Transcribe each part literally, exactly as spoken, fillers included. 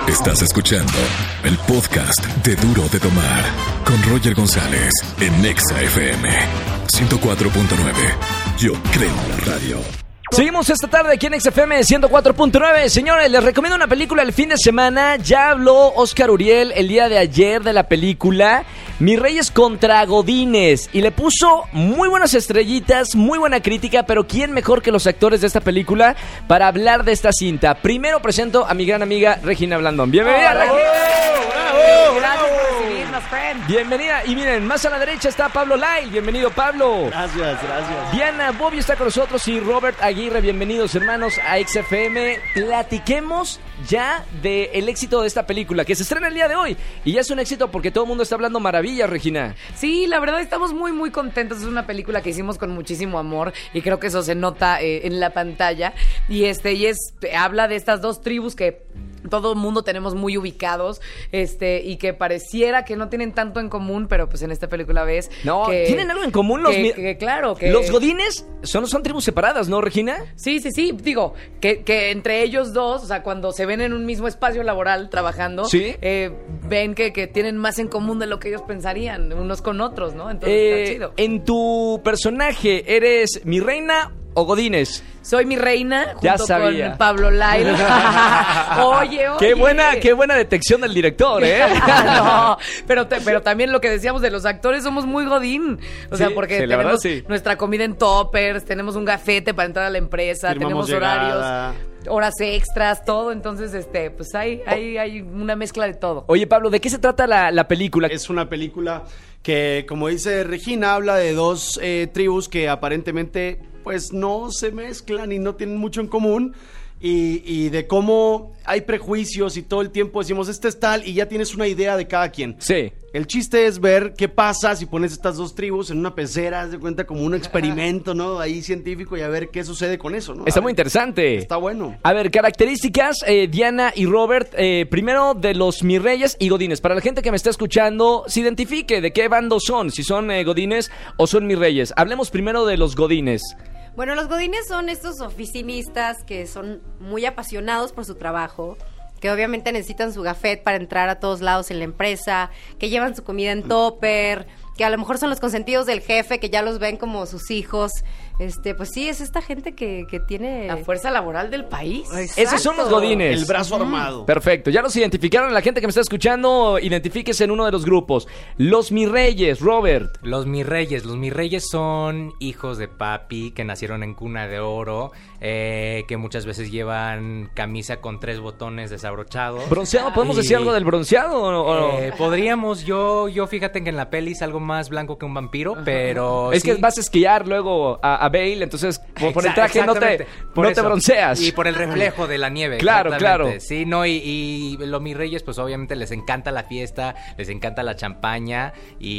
Estás escuchando el podcast de Duro de Tomar con Roger González en Nexa F M ciento cuatro punto nueve. Yo creo en la radio. Seguimos esta tarde aquí en Nexa F M ciento cuatro punto nueve. Señores, les recomiendo una película el fin de semana. Ya habló Oscar Uriel el día de ayer de la película Mis Reyes contra Godines y le puso muy buenas estrellitas, muy buena crítica, pero ¿quién mejor que los actores de esta película para hablar de esta cinta? Primero presento a mi gran amiga Regina Blandón. Bienvenida, oh, Regina. ¡Bravo! ¡Bravo! Gracias por recibirnos, friend. Bienvenida. Y miren, más a la derecha está Pablo Lai. Bienvenido, Pablo. Gracias, gracias. Diana Bobbio está con nosotros y Robert Aguirre. Bienvenidos, hermanos, a X F M. Platiquemos ya del éxito de esta película que se estrena el día de hoy. Y ya es un éxito porque todo el mundo está hablando maravillas, Regina. Sí, la verdad estamos muy, muy contentos. Es una película que hicimos con muchísimo amor y creo que eso se nota eh, en la pantalla. Y este y es habla de estas dos tribus que todo el mundo tenemos muy ubicados, este, y que pareciera que no tienen tanto en común, pero pues en esta película ves no, que... ¿tienen algo en común? Los que, mi... que, claro, que... Los Godines son, son tribus separadas, ¿no, Regina? Sí, sí, sí, digo, que, que entre ellos dos, o sea, cuando se ven en un mismo espacio laboral trabajando, ¿sí? eh, ven que, que tienen más en común de lo que ellos pensarían, unos con otros, ¿no? Entonces eh, está chido. En tu personaje, ¿eres mi reina o Godines? Soy mi reina junto ya sabía. con Pablo Lai. Oye, oye. Qué buena, qué buena detección del director, ¿eh? No, pero, te, pero también lo que decíamos de los actores, somos muy godín. O sí, sea, porque sí, tenemos verdad, sí. nuestra comida en toppers, tenemos un gafete para entrar a la empresa, Firmamos tenemos horarios, llegada. horas extras, todo. Entonces, este, pues hay, hay, hay una mezcla de todo. Oye, Pablo, ¿de qué se trata la, la película? Es una película que, como dice Regina, habla de dos eh, tribus que aparentemente pues no se mezclan y no tienen mucho en común. Y, y de cómo hay prejuicios y todo el tiempo decimos este es tal y ya tienes una idea de cada quien. Sí. El chiste es ver qué pasa si pones estas dos tribus en una pecera, haz de cuenta como un experimento, ¿no? Ahí científico y a ver qué sucede con eso, ¿no? Está ver, muy interesante. Está bueno. A ver, características, eh, Diana y Robert, eh, primero de los Mis Reyes y Godines. Para la gente que me está escuchando, se identifique de qué bando son, si son eh, Godines o son Mis Reyes. Hablemos primero de los Godines. Bueno, los godines son estos oficinistas que son muy apasionados por su trabajo, que obviamente necesitan su gafet para entrar a todos lados en la empresa, que llevan su comida en topper, que a lo mejor son los consentidos del jefe, que ya los ven como sus hijos. Este, pues sí, es esta gente que, que tiene... La fuerza laboral del país. Exacto. Esos son los Godines. El brazo armado. Perfecto, ya los identificaron. La gente que me está escuchando, identifíquese en uno de los grupos. Los Mis Reyes, Robert. Los Mis Reyes, los Mis Reyes son hijos de papi que nacieron en cuna de oro, eh, que muchas veces llevan camisa con tres botones desabrochados. ¿Bronceado? ¿Podemos Y, decir algo del bronceado o no? ¿O no? Eh, podríamos, yo, yo fíjate que en la peli salgo más blanco que un vampiro, pero es sí. que vas a esquiar luego a, a Bale, entonces por, por el traje no te, por no eso. te bronceas. Y por el reflejo de la nieve. Claro, claro. Sí, no, y, y los Mis Reyes, pues obviamente les encanta la fiesta, les encanta la champaña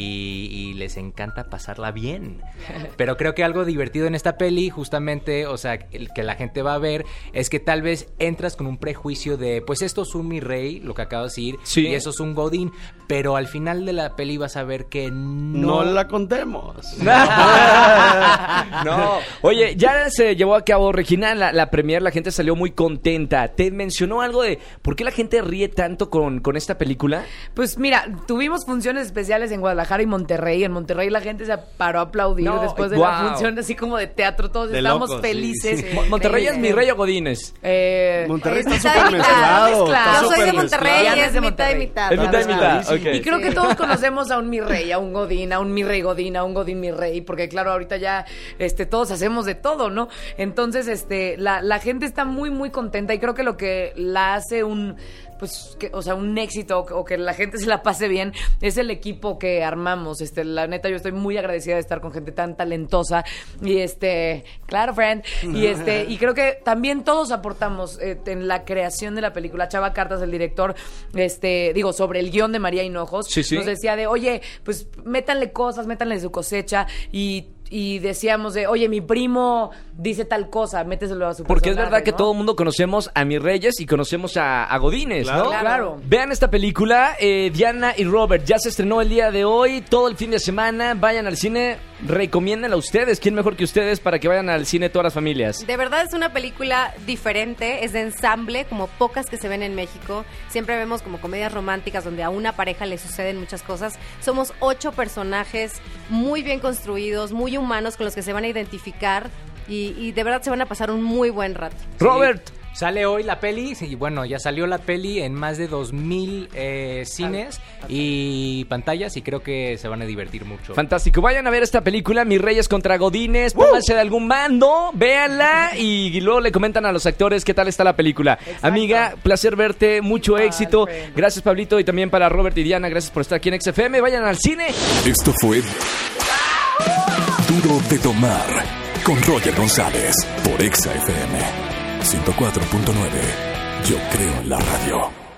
y, y les encanta pasarla bien. Pero creo que algo divertido en esta peli, justamente, o sea, el que la gente va a ver, es que tal vez entras con un prejuicio de, pues esto es un Mi Rey, lo que acabo de decir, sí. y eso es un Godín, pero al final de la peli vas a ver que no... No la contemos. No. Oye, ya se llevó a cabo, Regina, la, la premier, la gente salió muy contenta. ¿Te mencionó algo de por qué la gente ríe tanto con, con esta película? Pues mira, tuvimos funciones especiales en Guadalajara y Monterrey. En Monterrey la gente se paró a aplaudir no, después de wow. la función, así como de teatro. Todos De estábamos locos, felices. sí, sí. Mo- ¿Monterrey es Eh, Mi Rey o Godines? Eh, Monterrey está Mitad y súper mitad, mezclado. mezclado. está Yo soy de súper Monterrey, mezclado. Diana es es de mitad y Monterrey. mitad. Es mitad y mitad, ok. Y creo Sí. que todos conocemos a un Mi Rey, a un Godín, a un Mi Rey Godín, a un Godín Mi Rey, porque claro, ahorita ya este, todos hacemos de todo, ¿no? Entonces, este, la, la gente está muy, muy contenta y creo que lo que la hace un... pues, que, o sea, un éxito o que la gente se la pase bien, es el equipo que armamos. Este, la neta, yo estoy muy agradecida de estar con gente tan talentosa. Y este, claro, friend. Y este, y creo que también todos aportamos eh, en la creación de la película. Chava Cartas, el director, este, digo, sobre el guión de María Hinojos, sí, sí. nos decía de, oye, pues métanle cosas, métanle de su cosecha y y decíamos de, oye, mi primo dice tal cosa, méteselo a su Porque es personaje, verdad que ¿no? todo el mundo conocemos a Mis Reyes y conocemos a, a Godines, Claro. ¿no? Claro. Vean esta película, eh, Diana y Robert, ya se estrenó el día de hoy, todo el fin de semana, vayan al cine. recomiéndanla ustedes. ¿Quién mejor que ustedes para que vayan al cine todas las familias? De verdad es una película diferente, es de ensamble, como pocas que se ven en México. Siempre vemos como comedias románticas donde a una pareja le suceden muchas cosas. Somos ocho personajes muy bien construidos, muy humanos, con los que se van a identificar y, y de verdad se van a pasar un muy buen rato. Robert. Sale hoy la peli, y bueno, ya salió la peli en más de dos mil eh, cines y pantallas, y creo que se van a divertir mucho. Fantástico, vayan a ver esta película, Mis Reyes contra Godines, pónganse de algún mando, véanla y luego le comentan a los actores qué tal está la película. Exacto. Amiga, placer verte, mucho Igual, éxito. friend. Gracias, Pablito, y también para Robert y Diana, gracias por estar aquí en X F M. Vayan al cine. Esto fue Duro de Tomar con Roger González por Exa F M ciento cuatro punto nueve. Yo creo en la radio.